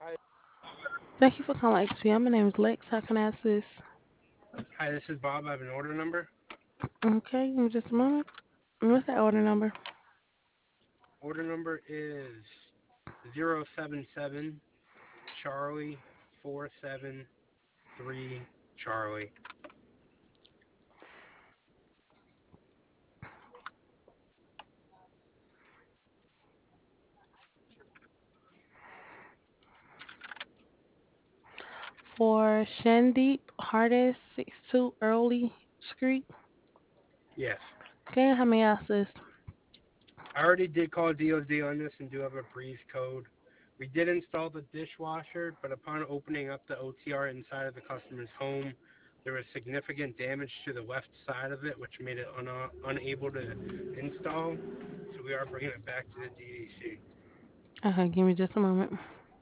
Thank you for calling XP. My name is Lex. How can I assist? Hi, this is Bob. I have an order number. Okay, give me just a moment. What's that order number? Order number is 077 Charlie 473 Charlie. For Shandeep Hardest 62 Early Street. Yes. Okay, how may I assist? I already did call DOD on this and do have a breeze code. We did install the dishwasher, but upon opening up the OTR inside of the customer's home, there was significant damage to the left side of it, which made it unable to install. So we are bringing it back to the DEC. Okay, give me just a moment.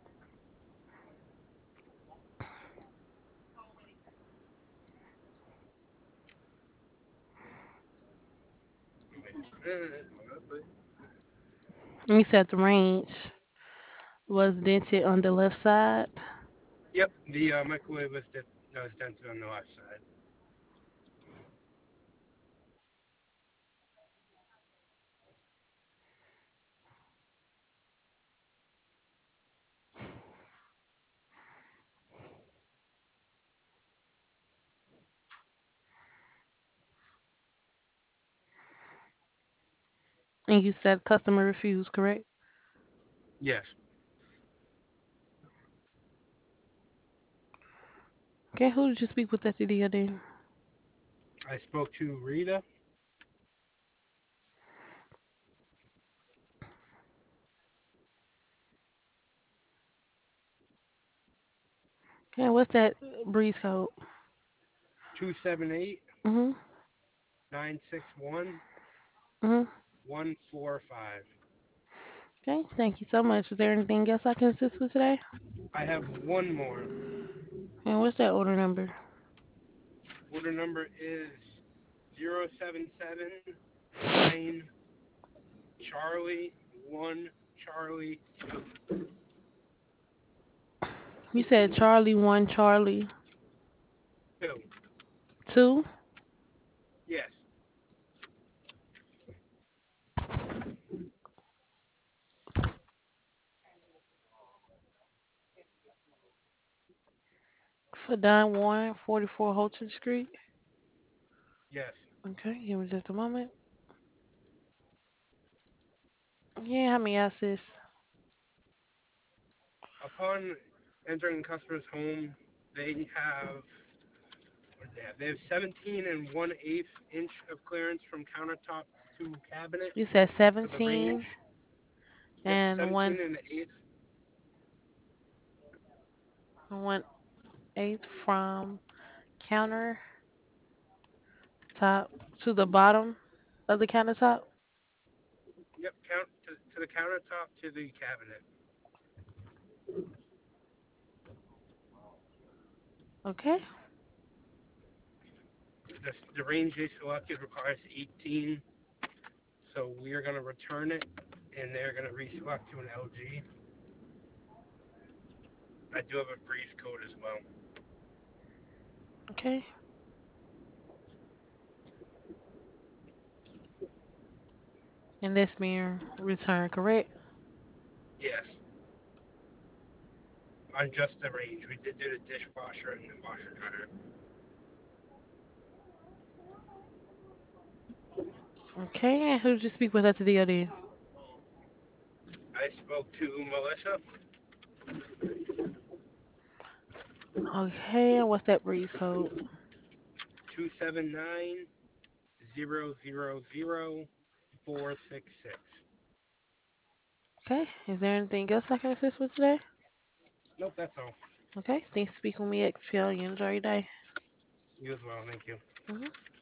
You said the range was dented on the left side. Yep, the microwave was dented on the left side. And you said customer refused, correct? Yes. Okay, who did you speak with at the DOD? I spoke to Rita. Okay, what's that breeze code? 278 Mm-hmm. 961 Mm-hmm. 145. Okay, thank you so much. Is there anything else I can assist with today? I have one more. And what's that order number? Order number is 0779 Charlie 1 Charlie 2. You said Charlie 1, Charlie 2. 2. Yes. For Don Warren, 44 Holton Street. Yes. Okay, give me just a moment. Yeah, how many assist? Upon entering the customer's home, they have what do they have? They have 17 and 1/8 inch of clearance from countertop to cabinet. You said So the 17 range, yep, and 17 and an eighth. 1/8 from counter top to the bottom of the countertop. Yep, count to the countertop to the cabinet. Okay. The range they selected requires 18, so we are going to return it, and they're going to reselect to an LG. I do have a breeze code as well. Okay. And that's being returned, correct? Yes, on just the range. We did do the dishwasher and the washer dryer. Okay. And who did you speak with at the DOD? I spoke to Melissa. Okay. And what's that breeze code? 279 000 466. Okay. Is there anything else I can assist with today? Nope, that's all. Okay. Thanks for speaking with me, XPL. You enjoy your day. You as well. Thank you. Mhm.